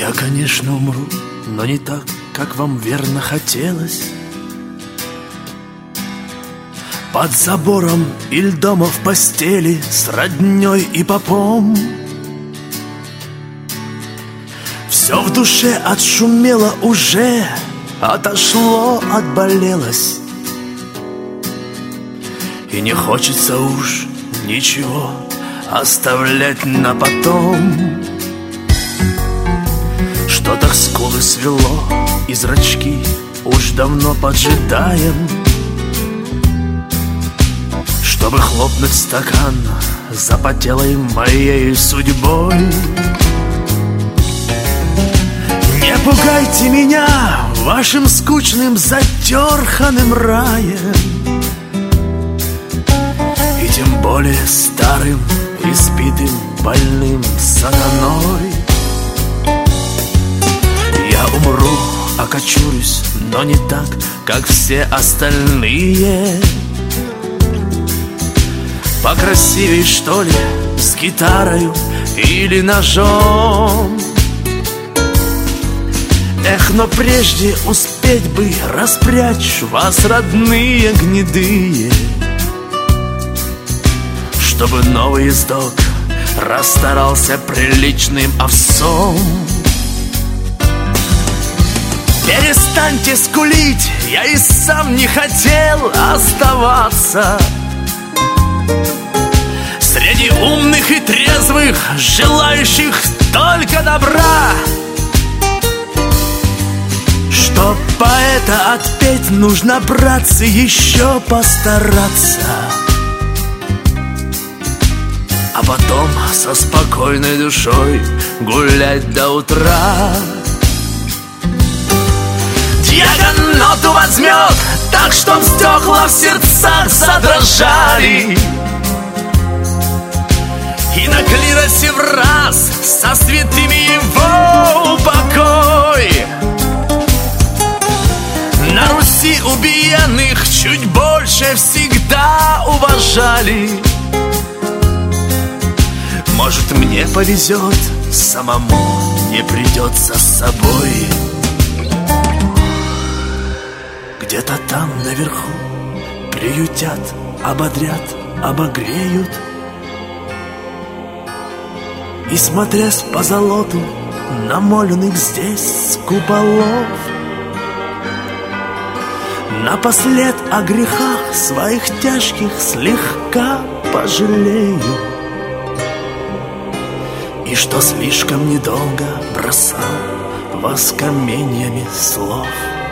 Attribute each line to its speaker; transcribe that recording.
Speaker 1: Я, конечно, умру, но не так, как вам верно хотелось. Под забором или дома в постели с роднёй и попом. Все в душе отшумело уже, отошло, отболелось. И не хочется уж ничего оставлять на потом. Что так скулы свело и зрачки уж давно поджидаем, чтобы хлопнуть стакан запотелой моей судьбой. Не пугайте меня вашим скучным затерханным раем, и тем более старым, испитым, больным сатаной. Я умру, окочурюсь, но не так, как все остальные. Покрасивей, что ли, с гитарою или ножом. Эх, но прежде успеть бы распрячь вас, родные гнедые, чтобы новый ездок расстарался приличным овсом. Перестаньте скулить, я и сам не хотел оставаться среди умных и трезвых, желающих только добра. Чтоб поэта отпеть, нужно, братцы, еще постараться, а потом со спокойной душой гулять до утра. Дьяконоту возьмет так, чтоб стекла в сердцах задрожали, и на клиросе в раз со святыми его упокой. На Руси убиенных чуть больше всегда уважали. Может, мне повезет, самому не придется с собой. Где-то там наверху приютят, ободрят, обогреют. И смотря с позолоту намоленных здесь куполов, напослед о грехах своих тяжких слегка пожалею. И что слишком недолго бросал вас каменьями слов.